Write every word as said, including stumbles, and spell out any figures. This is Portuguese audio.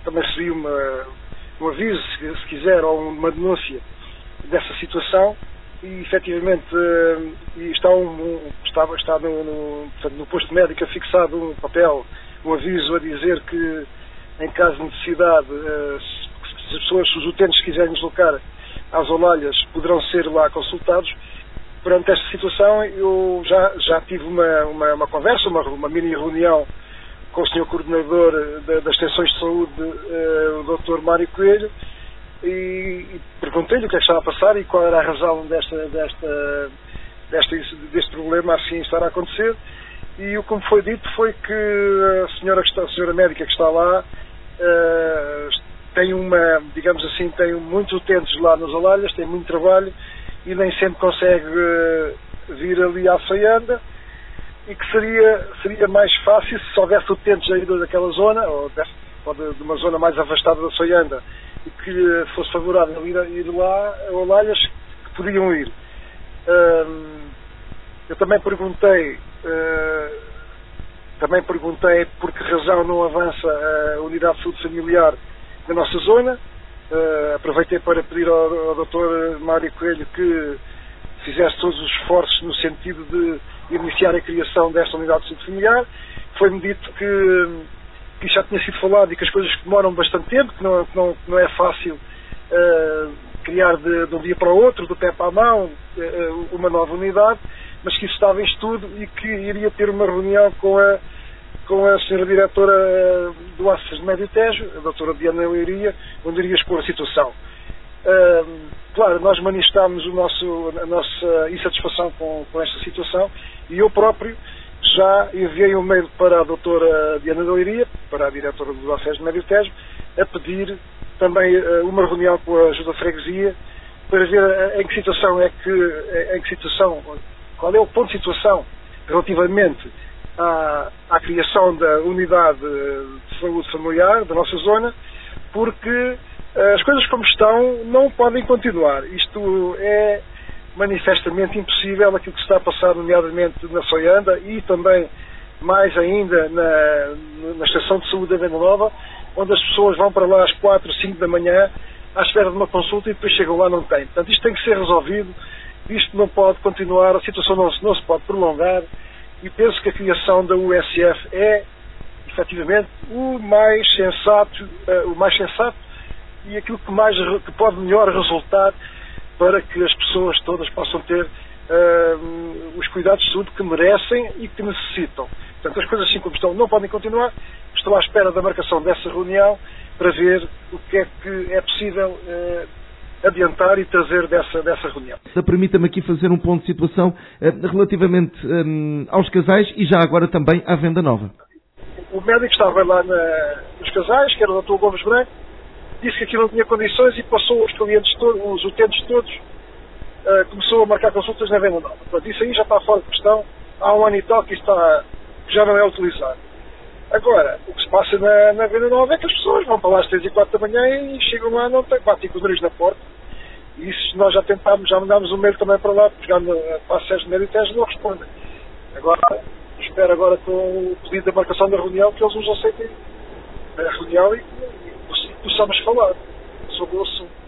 também recebi uma, um aviso, se, se quiser, ou uma denúncia dessa situação, e efetivamente e está, um, um, está, está no, no, portanto, no posto médico afixado um papel, um aviso a dizer que em caso de necessidade, se, se as pessoas, se os utentes quiserem deslocar às Olalhas, poderão ser lá consultados. Perante esta situação, eu já, já tive uma, uma, uma conversa, uma, uma mini reunião com o senhor Coordenador da, das Extensões de Saúde, uh, o doutor Mário Coelho, e, e perguntei-lhe o que é que estava a passar e qual era a razão desta, desta, desta, deste problema assim estar a acontecer. E o que me foi dito foi que a senhora, que está, a senhora médica que está lá uh, tem uma, digamos assim, tem muitos utentes lá nas Olalhas, tem muito trabalho e nem sempre consegue uh, vir ali à Soianda, e que seria, seria mais fácil se houvesse utentes aí daquela zona, ou, desse, ou de, de uma zona mais afastada da Soianda, e que fosse favorável ir, ir lá a Olalhas, que podiam ir. Uh, eu também perguntei, uh, também perguntei por que razão não avança a unidade de saúde familiar da nossa zona. Uh, aproveitei para pedir ao, ao doutor Mário Coelho que fizesse todos os esforços no sentido de iniciar a criação desta unidade de saúde familiar. Foi-me dito que, que já tinha sido falado e que as coisas demoram bastante tempo, que não, que não, que não é fácil uh, criar de, de um dia para o outro, do pé para a mão, uh, uma nova unidade, mas que isso estava em estudo e que iria ter uma reunião com a com a senhora diretora do ACES de Médio Tejo, a doutora Diana Leiria, onde iria expor a situação. Uh, claro, nós manifestámos o nosso, a nossa insatisfação com, com esta situação, e eu próprio já enviei um mail para a doutora Diana Leiria, para a diretora do ACES de Médio Tejo, a pedir também uh, uma reunião com a ajuda freguesia, para ver uh, em que situação é que, uh, em que situação, qual é o ponto de situação relativamente À, à criação da unidade de saúde familiar da nossa zona, porque as coisas como estão não podem continuar. Isto é manifestamente impossível, aquilo que se está a passar, nomeadamente na Soianda e também mais ainda na, na estação de saúde da Venda Nova, onde as pessoas vão para lá às quatro, cinco da manhã à espera de uma consulta e depois chegam lá e não têm. Portanto, isto tem que ser resolvido, isto não pode continuar, a situação não, não se pode prolongar. E penso que a criação da U S F é, efetivamente, o mais sensato, uh, o mais sensato e aquilo que, mais, que pode melhor resultar para que as pessoas todas possam ter uh, os cuidados de saúde que merecem e que necessitam. Portanto, as coisas assim como estão não podem continuar. Estou à espera da marcação dessa reunião para ver o que é que é possível uh, adiantar e trazer dessa, dessa reunião. Permita-me aqui fazer um ponto de situação uh, relativamente um, aos casais e já agora também à Venda Nova. O médico estava lá na, nos casais, que era o doutor Gomes Branco, disse que aquilo não tinha condições e passou os clientes todos, os utentes todos, uh, começou a marcar consultas na Venda Nova. Portanto, isso aí já está fora de questão. Há um ano e tal que, está, que já não é utilizado. Agora, o que se passa na, na Venda Nova é que as pessoas vão para lá às três e quatro da manhã e chegam lá, não tem, batem com os nariz na porta. E isso nós já tentámos, já mandámos um mail também para lá, pegando para a SES de Médio Tejo, não respondem. Agora, espero agora com o pedido da marcação da reunião que eles nos aceitem a reunião e, e possamos falar sobre o assunto.